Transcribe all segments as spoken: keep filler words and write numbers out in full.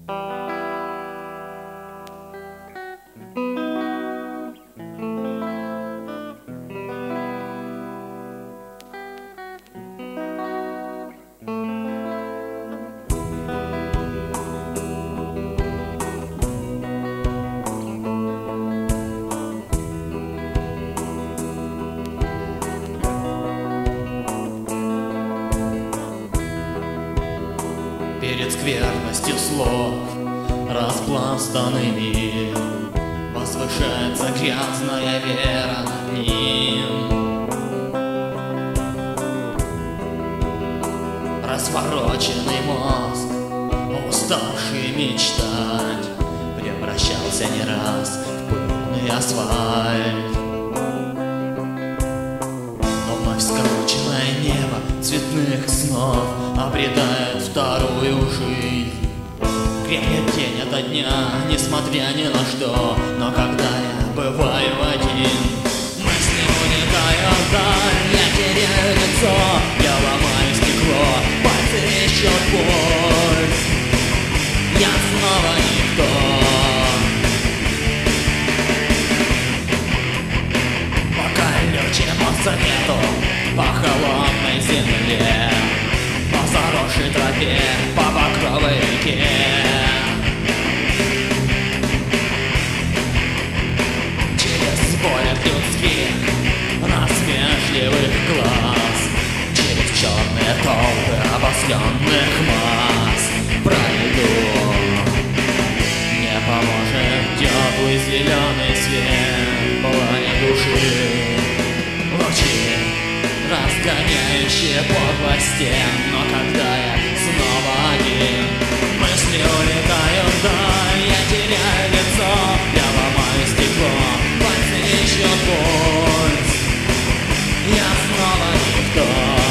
Перед скверностью слов, распластанными, возвышается грязная вера над ним. Развороченный мозг, уставший мечтать, превращался не раз в пыльный асфальт. Но вновь скрученное небо цветных снов обретает вторую жизнь. Крепнет день ото дня, несмотря ни на что. Но когда я бываю один, мысли улетают вдаль, я теряю лицо, я ломаю стекло, пальцы ищут пульс. Я снова никто. Пока легче по свету, по холодной земле, по заросшей тропе, по багровой реке. Через боль людских, насмешливых глаз, через черные толпы обосленных масс пройду. Не поможет теплый зеленый свет пламя души, лучи, разгоняющие подлость стен. Но когда я снова один, мысли улетают вдаль, я теряю лицо, я ломаю стекло, пальцы ищут пульс. Я снова никто.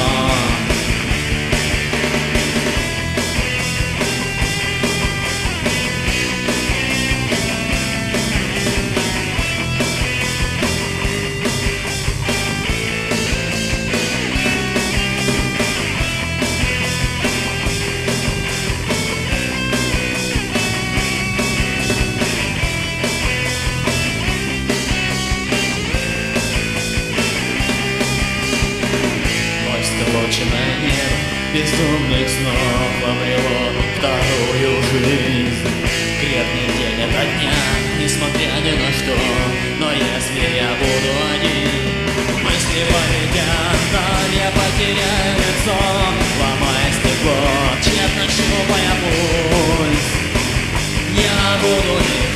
Сколоченное небо безумных снов обрело вторую жизнь. Крепнет день ото дня, несмотря ни на что. Но если я буду один, мысли полетят вдаль, я потеряю лицо, ломая стекло, тщетно щупая пульс. Я буду не